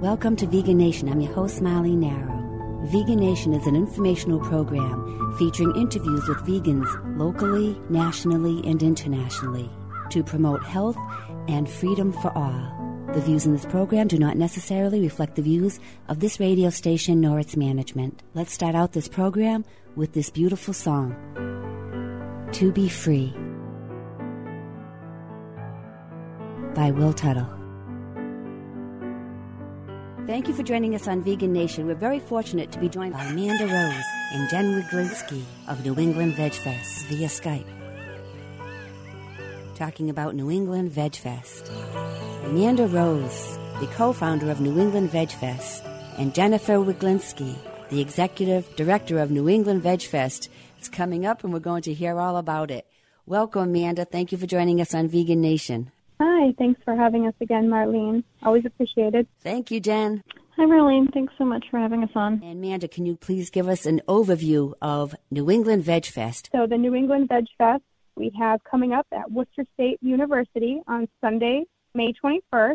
Welcome to Vegan Nation. I'm your host, Marlene Narrow. Vegan Nation is an informational program featuring interviews with vegans locally, nationally, and internationally to promote health and freedom for all. The views in this program do not necessarily reflect the views of this radio station nor its management. Let's start out this program with this beautiful song, To Be Free, by Will Tuttle. Thank you for joining us on Vegan Nation. We're very fortunate to be joined by Amanda Rose and Jen Wiglinski of New England Veg Fest via Skype, talking about New England Veg Fest. Amanda Rose, the co-founder of New England Veg Fest, and Jennifer Wiglinski, the executive director of New England Veg Fest, is coming up and we're going to hear all about it. Welcome, Amanda. Thank you for joining us on Vegan Nation. Hi, thanks for having us again, Marlene. Always appreciated. Thank you, Jen. Hi, Marlene. Thanks so much for having us on. And Amanda, can you please give us an overview of New England Veg Fest? So the New England Veg Fest we have coming up at Worcester State University on Sunday, May 21st,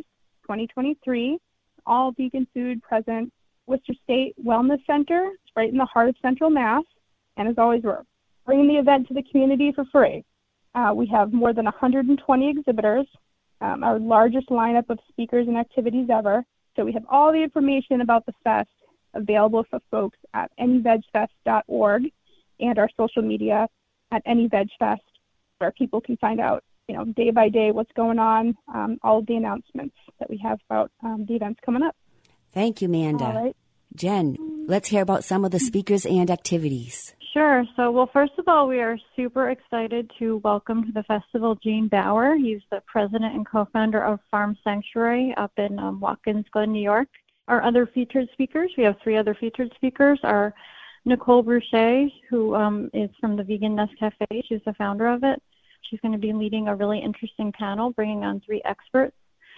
2023. All vegan food present. Worcester State Wellness Center. It's right in the heart of Central Mass. And as always, we're bringing the event to the community for free. We have more than 120 exhibitors. Our largest lineup of speakers and activities ever. So we have all the information about the fest available for folks at anyvegfest.org and our social media at anyvegfest, where people can find out, day by day what's going on, all of the announcements that we have about the events coming up. Thank you, Amanda. All right. Jen, let's hear about some of the speakers and activities. Sure. So, first of all, we are super excited to welcome to the festival Gene Bauer. He's the president and co-founder of Farm Sanctuary up in Watkins Glen, New York. Our other featured speakers, we have 3 other featured speakers, are Nicole Bruchet, who is from the Vegan Nest Cafe. She's the founder of it. She's going to be leading a really interesting panel, bringing on 3 experts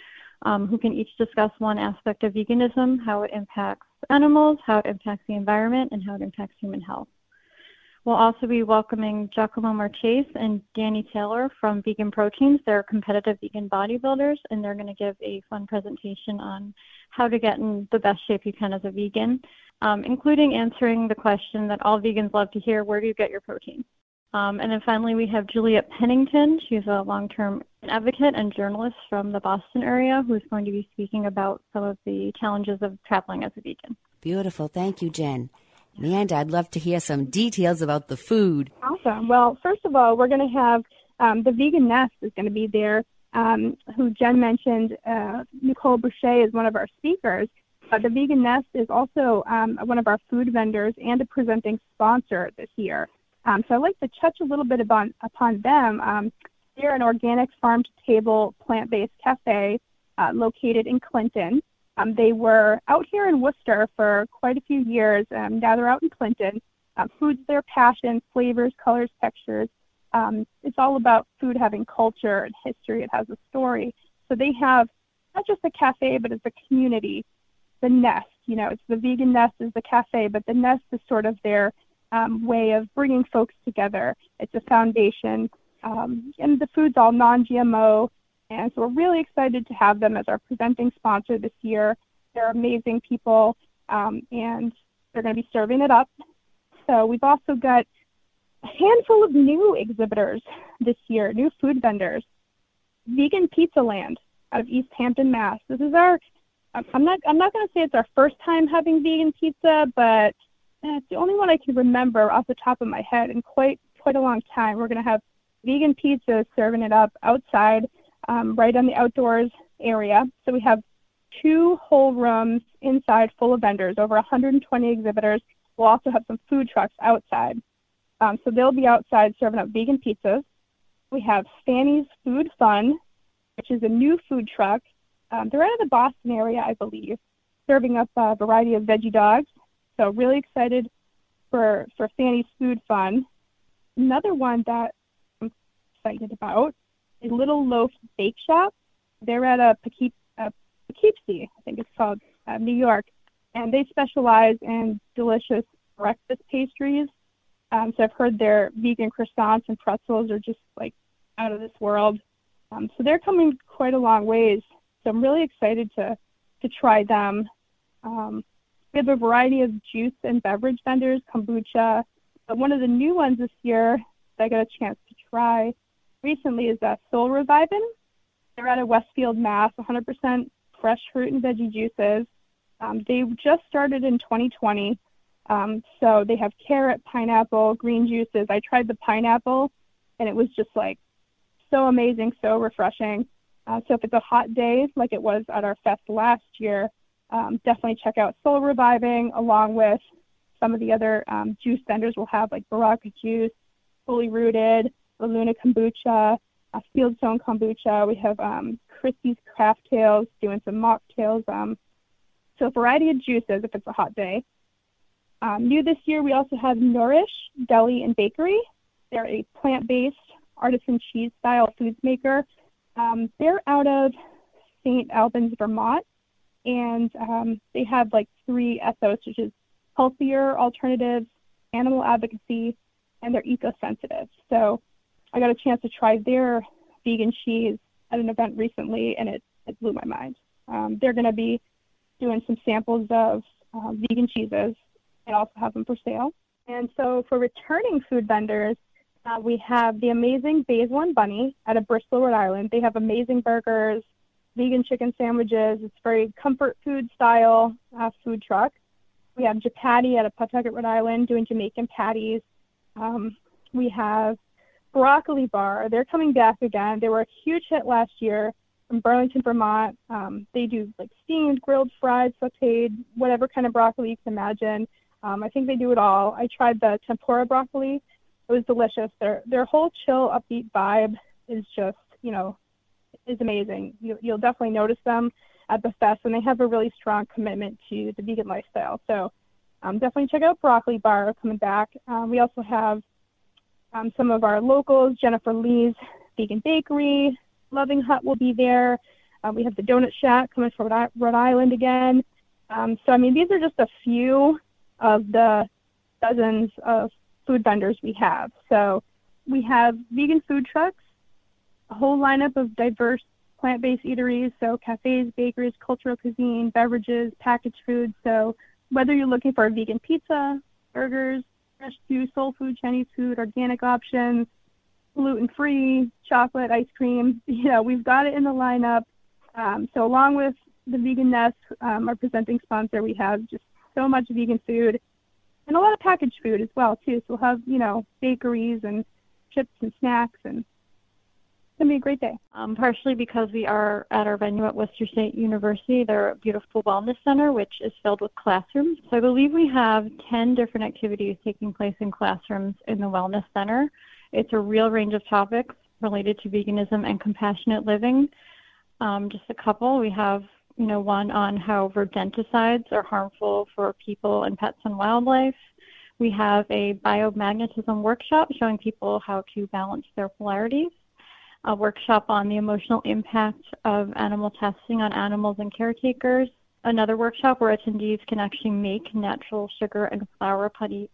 who can each discuss one aspect of veganism, how it impacts animals, how it impacts the environment, and how it impacts human health. We'll also be welcoming Giacomo Marchese and Danny Taylor from Vegan Proteins. They're competitive vegan bodybuilders, and they're going to give a fun presentation on how to get in the best shape you can as a vegan, including answering the question that all vegans love to hear: where do you get your protein? And then finally, we have Juliet Pennington. She's a long-term advocate and journalist from the Boston area who's going to be speaking about some of the challenges of traveling as a vegan. Beautiful. Thank you, Jen. Amanda, I'd love to hear some details about the food. Awesome. Well, first of all, we're going to have the Vegan Nest is going to be there, who Jen mentioned. Nicole Bruchet is one of our speakers. The Vegan Nest is also one of our food vendors and a presenting sponsor this year. So I'd like to touch a little bit upon them. They're an organic farm-to-table plant-based cafe located in Clinton. They were out here in Worcester for quite a few years. Now they're out in Clinton. Food's their passion, flavors, colors, textures. It's all about food having culture and history. It has a story. So they have not just a cafe, but it's a community. The Nest, it's the Vegan Nest is the cafe, but the Nest is sort of their way of bringing folks together. It's a foundation, and the food's all non-GMO. And so we're really excited to have them as our presenting sponsor this year. They're amazing people, and they're going to be serving it up. So we've also got a handful of new exhibitors this year, new food vendors. Vegan Pizza Land out of East Hampton, Mass. This is our, I'm not going to say it's our first time having vegan pizza, but it's the only one I can remember off the top of my head in quite a long time. We're going to have vegan pizza serving it up outside, right on the outdoors area. So we have 2 whole rooms inside full of vendors, over 120 exhibitors. We'll also have some food trucks outside. So they'll be outside serving up vegan pizzas. We have Fanny's Food Fun, which is a new food truck. They're out of the Boston area, I believe, serving up a variety of veggie dogs. So really excited for Fanny's Food Fun. Another one that I'm excited about, a Little Loaf Bake Shop. They're at Poughkeepsie, I think it's called, New York, and they specialize in delicious breakfast pastries. So I've heard their vegan croissants and pretzels are just like out of this world. So they're coming quite a long ways. So I'm really excited to try them. We have a variety of juice and beverage vendors, kombucha. But one of the new ones this year that I got a chance to try recently is Soul Revivin'. They're out of Westfield, Mass. 100% fresh fruit and veggie juices. They just started in 2020. So they have carrot, pineapple, green juices. I tried the pineapple, and it was just like so amazing, so refreshing. So if it's a hot day like it was at our fest last year, definitely check out Soul Reviving, along with some of the other juice vendors we'll have, like Baraka Juice, Fully Rooted, La Luna Kombucha, Fieldstone Kombucha. We have Christie's Craft Tales doing some mocktails. So a variety of juices if it's a hot day. New this year, we also have Nourish Deli and Bakery. They're a plant-based artisan cheese-style foods maker. They're out of St. Albans, Vermont, and they have like 3 ethos, which is healthier alternatives, animal advocacy, and they're eco-sensitive. So I got a chance to try their vegan cheese at an event recently, and it blew my mind. They're going to be doing some samples of vegan cheeses and also have them for sale. And so for returning food vendors, we have the amazing Basil and Bunny out of Bristol, Rhode Island. They have amazing burgers, vegan chicken sandwiches. It's very comfort food style food truck. We have Japatty out of Pawtucket, Rhode Island, doing Jamaican patties. We have Broccoli Bar. They're coming back again. They were a huge hit last year from Burlington, Vermont. They do like steamed, grilled, fried, sauteed, whatever kind of broccoli you can imagine. I think they do it all. I tried the tempura broccoli. It was delicious. Their whole chill, upbeat vibe is just, is amazing. You'll definitely notice them at the fest, and they have a really strong commitment to the vegan lifestyle. So definitely check out Broccoli Bar coming back. We also have some of our locals, Jennifer Lee's Vegan Bakery, Loving Hut will be there. We have the Donut Shack coming from Rhode Island again. These are just a few of the dozens of food vendors we have. So we have vegan food trucks, a whole lineup of diverse plant-based eateries, so cafes, bakeries, cultural cuisine, beverages, packaged foods. So whether you're looking for a vegan pizza, burgers, fresh juice, soul food, Chinese food, organic options, gluten-free, chocolate, ice cream, we've got it in the lineup. So along with the Vegan Nest, our presenting sponsor, we have just so much vegan food and a lot of packaged food as well, too. So we'll have, bakeries and chips and snacks, and it's going to be a great day. Partially because we are at our venue at Worcester State University. They're a beautiful wellness center, which is filled with classrooms. So I believe we have 10 different activities taking place in classrooms in the wellness center. It's a real range of topics related to veganism and compassionate living. Just a couple. We have one on how rodenticides are harmful for people and pets and wildlife. We have a biomagnetism workshop showing people how to balance their polarities. A workshop on the emotional impact of animal testing on animals and caretakers. Another workshop where attendees can actually make natural sugar and flower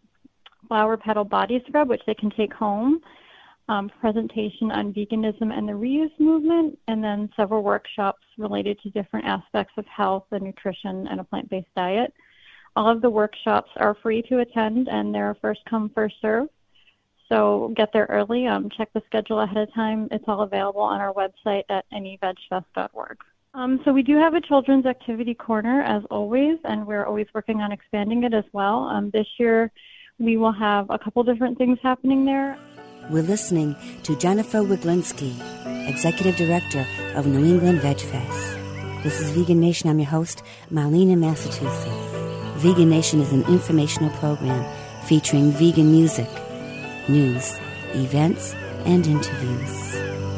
petal body scrub, which they can take home. Presentation on veganism and the reuse movement, and then several workshops related to different aspects of health and nutrition and a plant-based diet. All of the workshops are free to attend, and they're first come, first serve. So get there early. Check the schedule ahead of time. It's all available on our website at anyvegfest.org. So we do have a children's activity corner, as always, and we're always working on expanding it as well. This year, we will have a couple different things happening there. We're listening to Jennifer Wiglinski, Executive Director of New England Veg Fest. This is Vegan Nation. I'm your host, Marlene in Massachusetts. Vegan Nation is an informational program featuring vegan music, news, events, and interviews.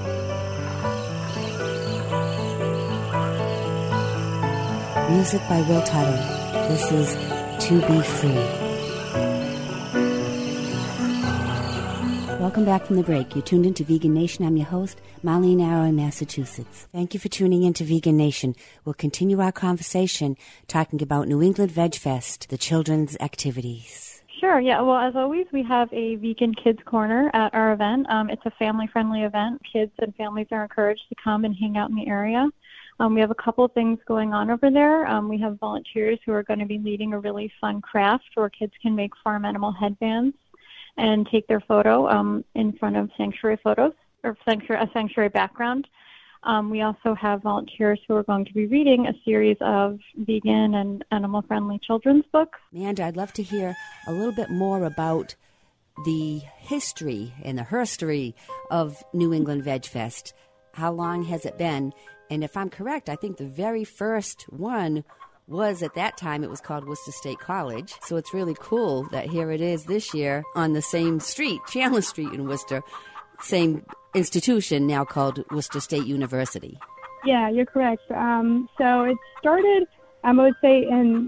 Music by Will Tuttle. This is To Be Free. Welcome back from the break. You're tuned into Vegan Nation. I'm your host, Marlene Arrow in Massachusetts. Thank you for tuning into Vegan Nation. We'll continue our conversation talking about New England Veg Fest, the children's activities. Sure, yeah. Well, as always, we have a vegan kids corner at our event. It's a family-friendly event. Kids and families are encouraged to come and hang out in the area. We have a couple of things going on over there. We have volunteers who are going to be leading a really fun craft where kids can make farm animal headbands and take their photo in front of sanctuary photos or a sanctuary background. We also have volunteers who are going to be reading a series of vegan and animal-friendly children's books. Amanda, I'd love to hear a little bit more about the history and the herstory of New England Veg Fest. How long has it been? And if I'm correct, I think the very first one was, at that time, it was called Worcester State College. So it's really cool that here it is this year on the same street, Chandler Street in Worcester, same institution now called Worcester State University. Yeah, you're correct. So it started, I would say, in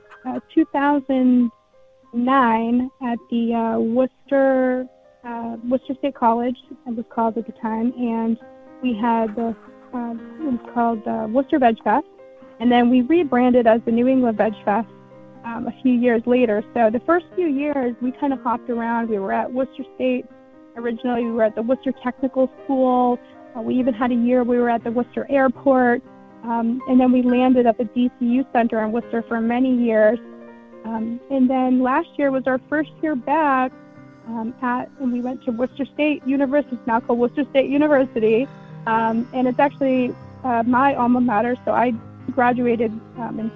2009 at the Worcester State College, it was called at the time, and we had it was called Worcester Veg Fest, and then we rebranded as the New England Veg Fest a few years later. So the first few years, we kind of hopped around. We were at Worcester State. Originally, we were at the Worcester Technical School. We even had a year we were at the Worcester Airport. And then we landed at the DCU Center in Worcester for many years. And then last year was our first year back and we went to Worcester State University. It's now called Worcester State University. And it's actually my alma mater. So I graduated in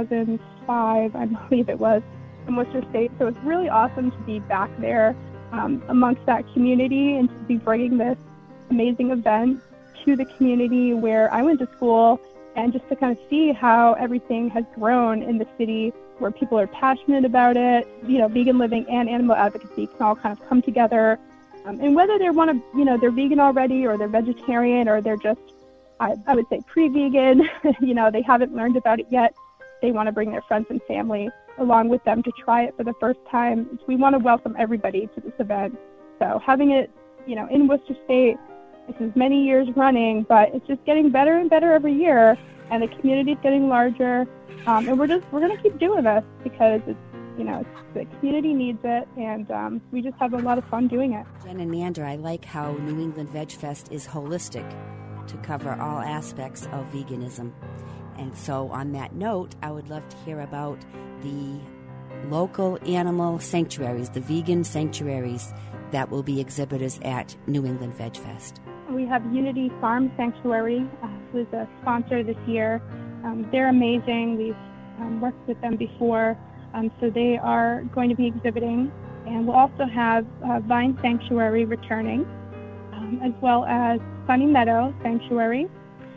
2005, I believe it was, from Worcester State. So it's really awesome to be back there amongst that community and to be bringing this amazing event to the community where I went to school, and just to kind of see how everything has grown in the city where people are passionate about it. You know, vegan living and animal advocacy can all kind of come together. And whether they want to, they're vegan already or they're vegetarian or they're just, I would say pre-vegan, they haven't learned about it yet. They want to bring their friends and family along with them to try it for the first time. We want to welcome everybody to this event. So having it, in Worcester State, this is many years running, but it's just getting better and better every year, and the community is getting larger. And we're going to keep doing this because it's, the community needs it, and we just have a lot of fun doing it. Jen and Amanda, I like how New England Veg Fest is holistic to cover all aspects of veganism. And so on that note, I would love to hear about the local animal sanctuaries, the vegan sanctuaries that will be exhibitors at New England Veg Fest. We have Unity Farm Sanctuary, who is a sponsor this year. They're amazing. We've worked with them before, so they are going to be exhibiting. And we'll also have Vine Sanctuary returning, as well as Sunny Meadow Sanctuary,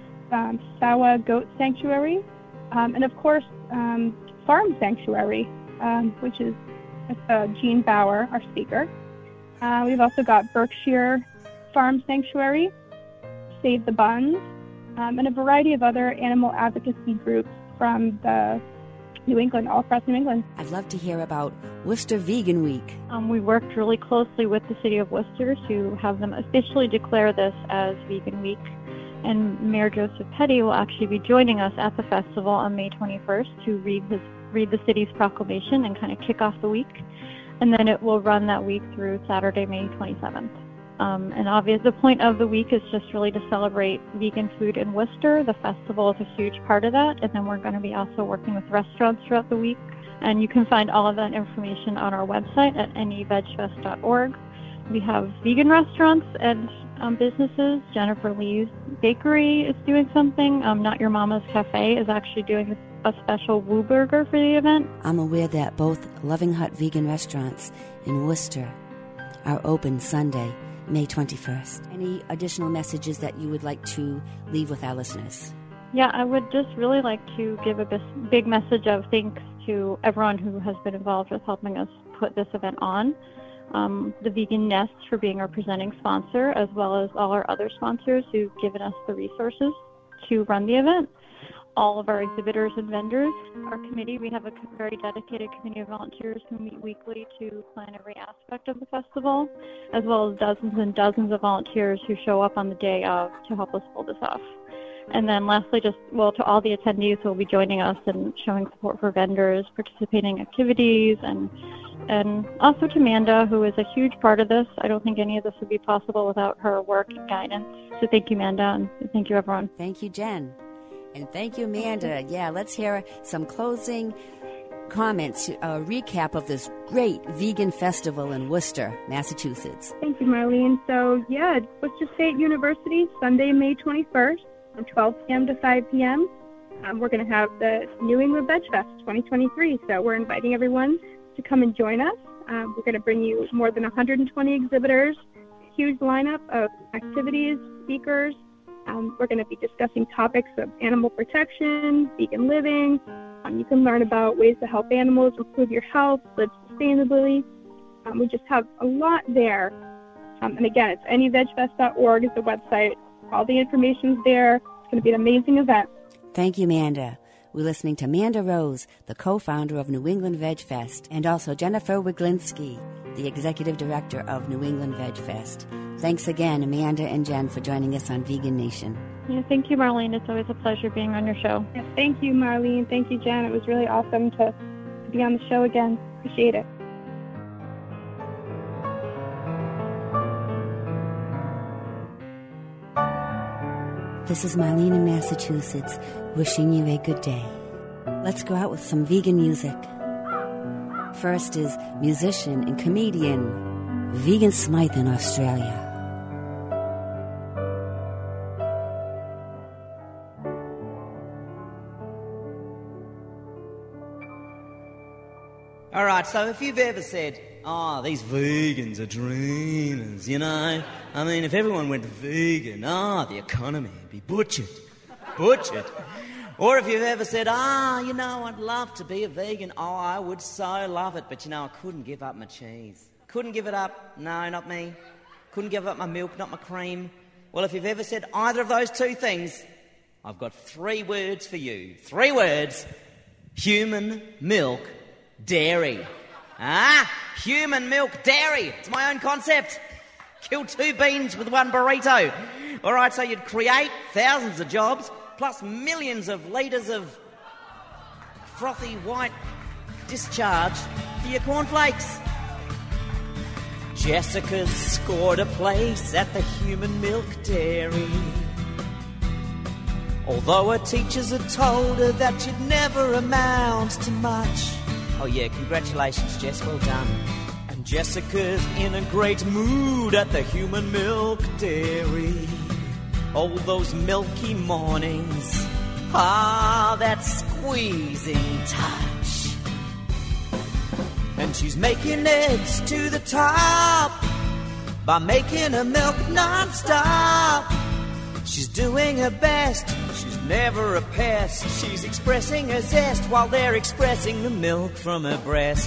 Sawa Goat Sanctuary, and of course Farm Sanctuary, which is Jean Bauer, our speaker. We've also got Berkshire Farm Sanctuary, Save the Buns, and a variety of other animal advocacy groups from the New England, all across New England. I'd love to hear about Worcester Vegan Week. We worked really closely with the City of Worcester to have them officially declare this as Vegan Week. And Mayor Joseph Petty will actually be joining us at the festival on May 21st to read the city's proclamation and kind of kick off the week. And then it will run that week through Saturday, May 27th. And obviously, the point of the week is just really to celebrate vegan food in Worcester. The festival is a huge part of that. And then we're going to be also working with restaurants throughout the week. And you can find all of that information on our website at nevegfest.org. We have vegan restaurants and businesses. Jennifer Lee's Bakery is doing something. Not Your Mama's Cafe is actually doing a special Woo Burger for the event. I'm aware that both Loving Hut Vegan Restaurants in Worcester are open Sunday, May 21st. Any additional messages that you would like to leave with our listeners? Yeah, I would just really like to give a big message of thanks to everyone who has been involved with helping us put this event on. The Vegan Nest for being our presenting sponsor, as well as all our other sponsors who've given us the resources to run the event. All of our exhibitors and vendors. Our committee, we have a very dedicated committee of volunteers who meet weekly to plan every aspect of the festival, as well as dozens and dozens of volunteers who show up on the day of to help us pull this off. And then lastly, to all the attendees who will be joining us and showing support for vendors, participating activities, and also to Amanda, who is a huge part of this. I don't think any of this would be possible without her work and guidance. So thank you, Amanda, and thank you, everyone. Thank you, Jen. And thank you, Amanda. Yeah, let's hear some closing comments, a recap of this great vegan festival in Worcester, Massachusetts. Thank you, Marlene. So, Worcester State University, Sunday, May 21st, from 12 p.m. to 5 p.m. We're going to have the New England Veg Fest 2023. So we're inviting everyone to come and join us. We're going to bring you more than 120 exhibitors, huge lineup of activities, speakers. We're going to be discussing topics of animal protection, vegan living. You can learn about ways to help animals improve your health, live sustainably. We just have a lot there. And again, it's anyvegfest.org is the website. All the information's there. It's going to be an amazing event. Thank you, Amanda. We're listening to Amanda Rose, the co-founder of New England Veg Fest, and also Jennifer Wiglinski, the executive director of New England Veg Fest. Thanks again, Amanda and Jen, for joining us on Vegan Nation. Yeah, thank you, Marlene. It's always a pleasure being on your show. Yes, thank you, Marlene. Thank you, Jen. It was really awesome to be on the show again. Appreciate it. This is Marlene in Massachusetts, wishing you a good day. Let's go out with some vegan music. First is musician and comedian Vegan Smythe in Australia. All right, so if you've ever said, oh, these vegans are dreamers, you know? I mean, if everyone went vegan, the economy would be butchered. Or if you've ever said, I'd love to be a vegan. Oh, I would so love it, but, I couldn't give up my cheese. Couldn't give it up. No, not me. Couldn't give up my milk, not my cream. Well, if you've ever said either of those two things, I've got 3 words for you. 3 words. Human milk dairy. Human milk dairy. It's my own concept. Kill 2 beans with 1 burrito. All right, so you'd create thousands of jobs, plus millions of litres of frothy white discharge for your cornflakes. Jessica's scored a place at the Human Milk Dairy. Although her teachers had told her that she'd never amount to much. Oh yeah, congratulations, Jess, well done. And Jessica's in a great mood at the Human Milk Dairy. All those milky mornings, that squeezing touch. And she's making it to the top by making her milk non-stop. She's doing her best, she's never a pest. She's expressing her zest while they're expressing the milk from her breast.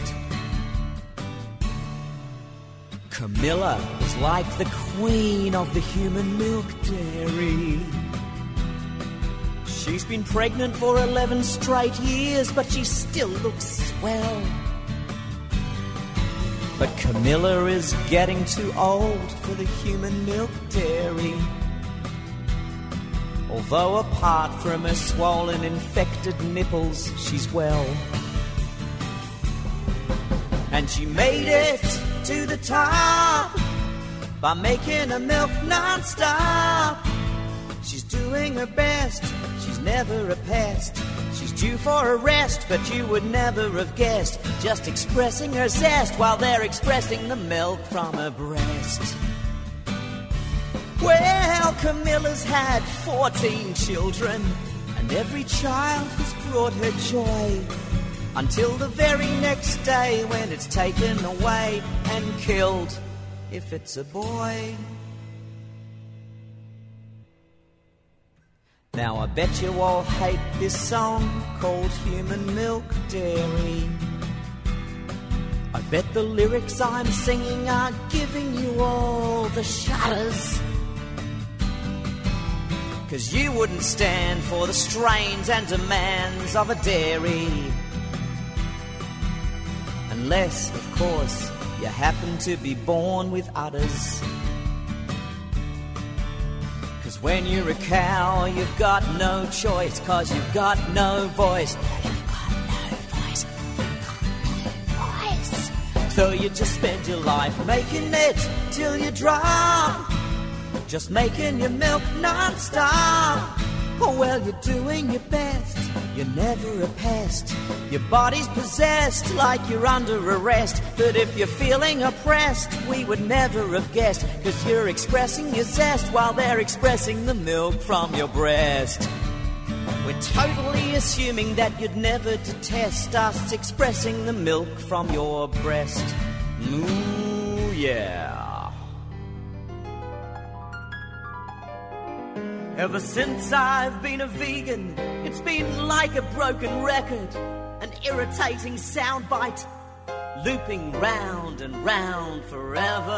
Camilla is like the queen of the Human Milk Dairy. She's been pregnant for 11 straight years, but she still looks swell. But Camilla is getting too old for the Human Milk Dairy. Although apart from her swollen, infected nipples, she's well. And she made it to the top by making her milk non-stop. She's doing her best, she's never a pest. She's due for a rest, but you would never have guessed. Just expressing her zest while they're expressing the milk from her breast. Well, Camilla's had 14 children, and every child has brought her joy. Until the very next day when it's taken away and killed, if it's a boy. Now I bet you all hate this song called Human Milk Dairy. I bet the lyrics I'm singing are giving you all the shudders. 'Cause you wouldn't stand for the strains and demands of a dairy. Unless, of course, you happen to be born with udders. 'Cause when you're a cow, you've got no choice, 'cause you've got no voice. You've got no voice, you've got no voice. So you just spend your life making it till you drop. Just making your milk non-stop. Oh, well, you're doing your best. You're never a pest. Your body's possessed like you're under arrest. But if you're feeling oppressed, we would never have guessed. 'Cause you're expressing your zest while they're expressing the milk from your breast. We're totally assuming that you'd never detest us expressing the milk from your breast. Moo, yeah. Ever since I've been a vegan, it's been like a broken record, an irritating soundbite, looping round and round forever.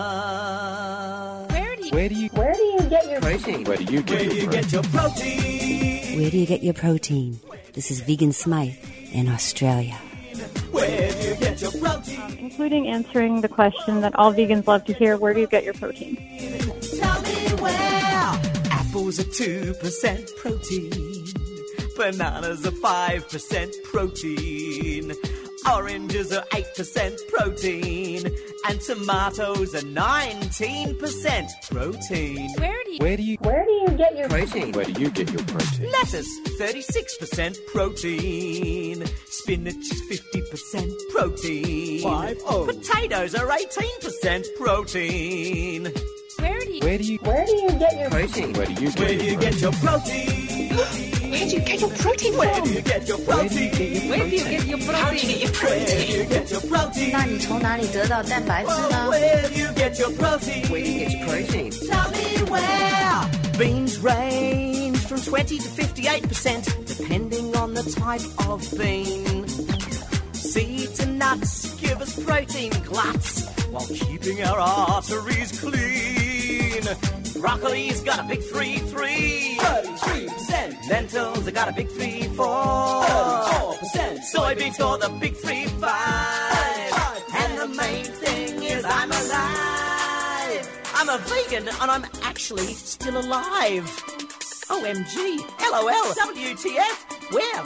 Where do you get your protein? Where do you get your protein? Where do you get your protein? This is Vegan Smythe in Australia. Where do you get your protein? Including answering the question that all vegans love to hear, where do you get your protein? Tell me where. Apples are 2% protein. Bananas are 5% protein. Oranges are 8% protein. And tomatoes are 19% protein. Where do you get your protein? Where do you get your protein? Lettuce, 36% protein. Spinach is 50% protein. Potatoes are 18% protein. Where do you get your protein? Where do you get your protein? Where do you get your protein? Where do you get your protein? Where do you get your protein? How do you get your protein? Where do you get your protein? 那你从哪里得到蛋白质呢？ Where do you get your protein? Where do you get your protein? Tell me where. Beans range from 20 to 58%, depending on the type of bean. Seeds and nuts give us protein gluts while keeping our arteries clean. Broccoli's got a big 3-3. 33%. Lentils have got a big 3-4. 34%. Soybeans got the big 3-5. And the main thing is I'm alive. I'm a vegan and I'm actually still alive. OMG, LOL, WTF. Where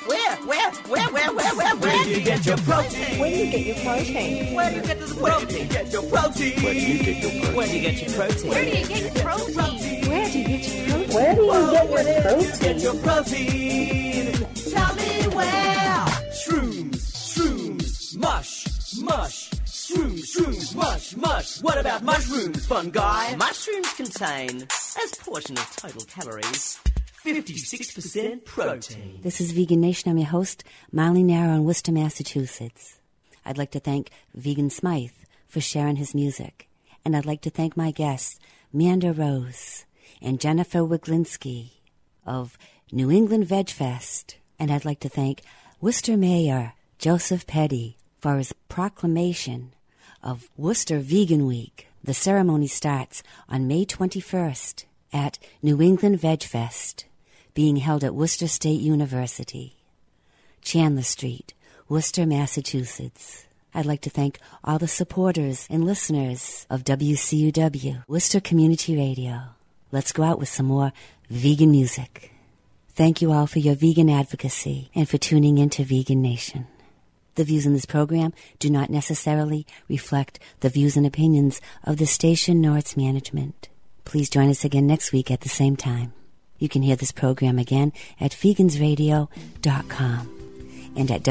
do you get your protein? Where do you get your protein? Where do you get the protein? Where do you get your protein? Where do you get your protein? Where do you get your protein? Where do you get your protein? Where do you get your protein? Get your protein. Tell me where. Shrooms, mush, shrooms, mush. What about mushrooms, fun guy? Mushrooms contain, as portion of total calories, 56% protein. This is Vegan Nation. I'm your host, Miley Narrow in Worcester, Massachusetts. I'd like to thank Vegan Smythe for sharing his music. And I'd like to thank my guests, Manda Rose and Jennifer Wiglinski of New England Veg Fest. And I'd like to thank Worcester Mayor Joseph Petty for his proclamation of Worcester Vegan Week. The ceremony starts on May 21st at New England Veg Fest, being held at Worcester State University, Chandler Street, Worcester, Massachusetts. I'd like to thank all the supporters and listeners of WCUW, Worcester Community Radio. Let's go out with some more vegan music. Thank you all for your vegan advocacy and for tuning into Vegan Nation. The views in this program do not necessarily reflect the views and opinions of the station nor its management. Please join us again next week at the same time. You can hear this program again at vegansradio.com and at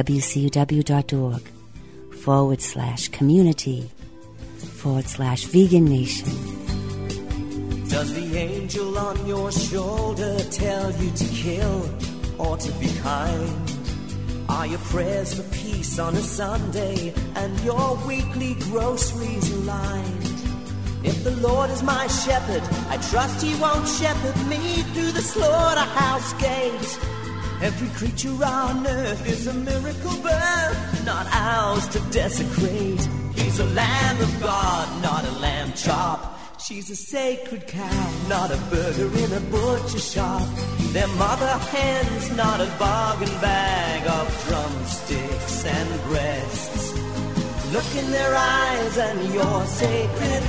wcuw.org/community/Vegan Nation. Does the angel on your shoulder tell you to kill or to be kind? Are your prayers for peace on a Sunday and your weekly groceries lined? If the Lord is my shepherd, I trust he won't shepherd me through the slaughterhouse gate. Every creature on earth is a miracle birth, not ours to desecrate. He's a lamb of God, not a lamb chop. She's a sacred cow, not a burger in a butcher shop. They're mother hens, not a bargain bag of drumsticks and breasts. Look in their eyes and your sacred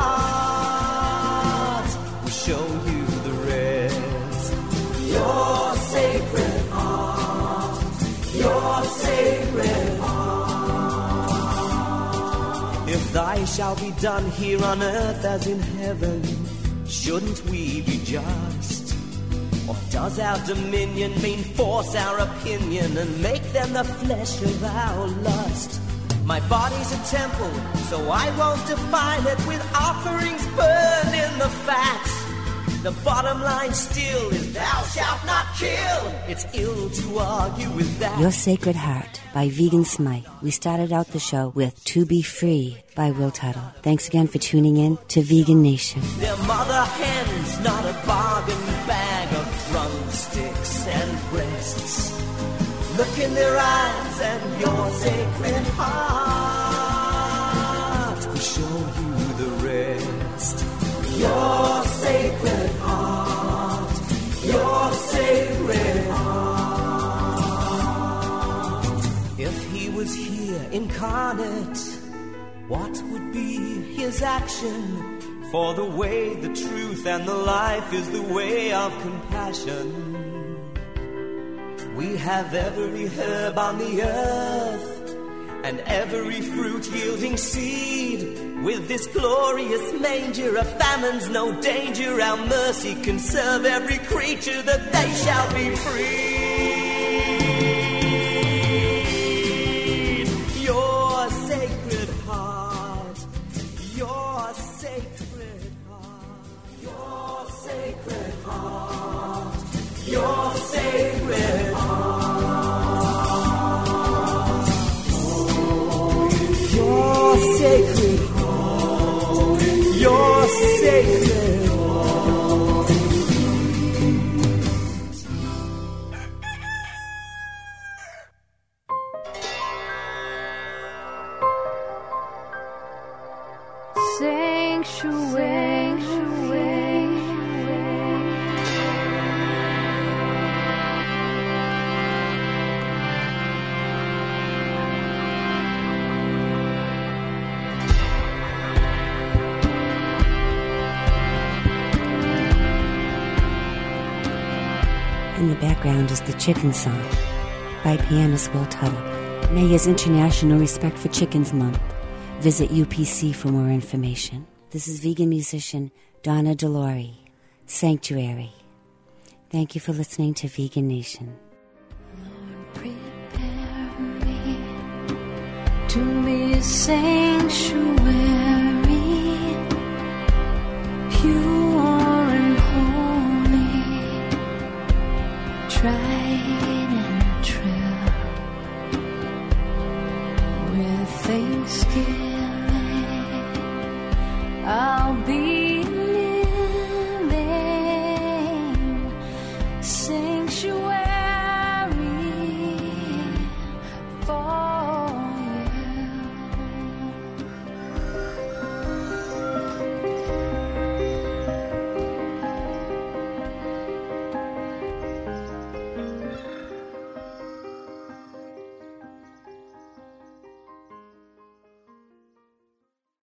heart will show you the rest. Your sacred heart, your sacred heart. If thy shall be done here on earth as in heaven, shouldn't we be just? Or does our dominion mean force our opinion and make them the flesh of our lust? My body's a temple, so I won't defile it with offerings burned in the fat. The bottom line still is thou shalt not kill. It's ill to argue with that. Your Sacred Heart by Vegan Smite. We started out the show with To Be Free by Will Tuttle. Thanks again for tuning in to Vegan Nation. Their mother hen's not a bargain bag of drumsticks and breasts. Look in their eyes and your sacred heart will show you the rest. Your sacred heart, your sacred heart. If he was here incarnate, what would be his action? For the way, the truth, and the life is the way of compassion. We have every herb on the earth and every fruit-yielding seed. With this glorious manger of famine's no danger, our mercy can serve every creature that they shall be freed. Your sacred heart, your sacred heart, your sacred heart, your sacred heart, your sacred heart. Your sacred heart. In the background is the Chicken Song by pianist Will Tuttle. May is International Respect for Chickens Month. Visit UPC for more information. This is vegan musician Donna DeLore, Sanctuary. Thank you for listening to Vegan Nation. Lord, prepare me to be a sanctuary, pure and holy, tried and true, with thanksgiving I'll be living sanctuary.